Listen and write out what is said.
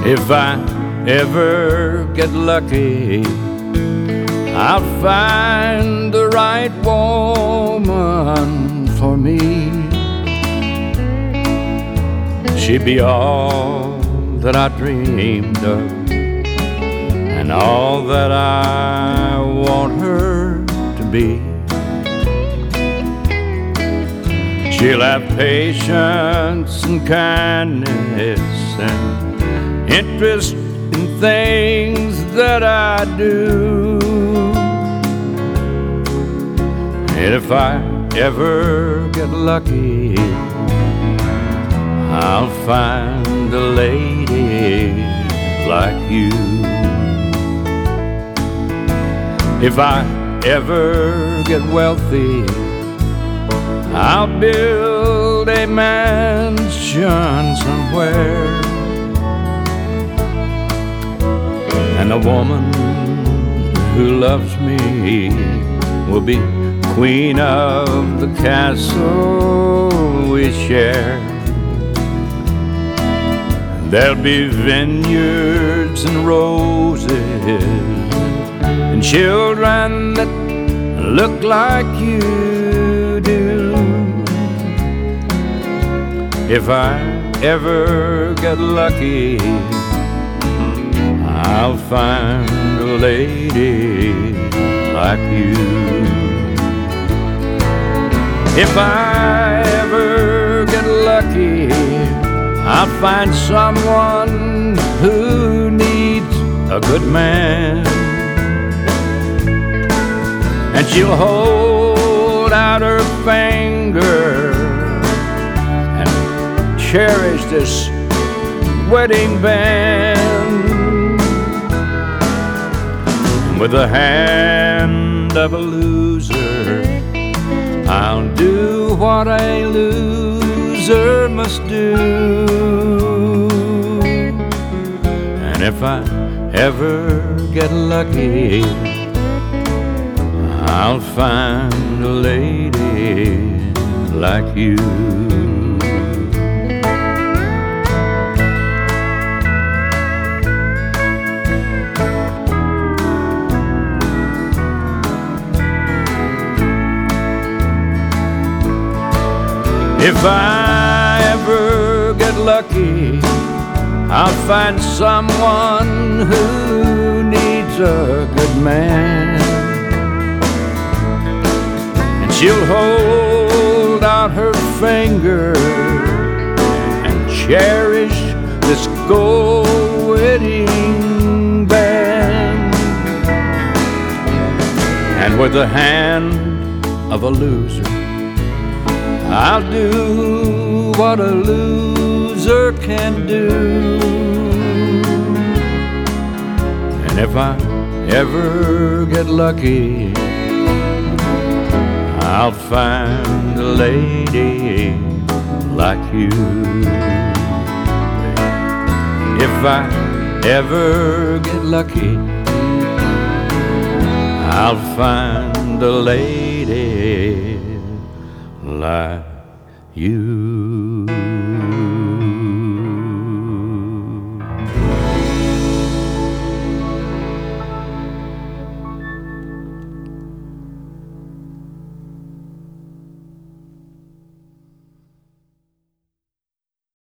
If I ever get lucky, I'll find the right woman for me. She'd be all that I dreamed of and all that I want her to be. She'll have patience and kindness and interest in things that I do. And if I ever get lucky, I'll find a lady like you. If I ever get wealthy, I'll build a mansion somewhere, and the woman who loves me will be queen of the castle we share. There'll be vineyards and roses and children that look like you do. If I ever get lucky, I'll find a lady like you. If I ever get lucky, I'll find someone who needs a good man, and she'll hold out her finger and cherish this wedding band. And with the hand of a loser, I'll do what a loser must do. And if I ever get lucky, I'll find a lady like you. If I ever get lucky, I'll find someone who needs a good man, and she'll hold out her finger and cherish this gold wedding band. And with the hand of a loser, I'll do what a loser can do. And if I ever get lucky, I'll find a lady like you. If I ever get lucky, I'll find a lady like you.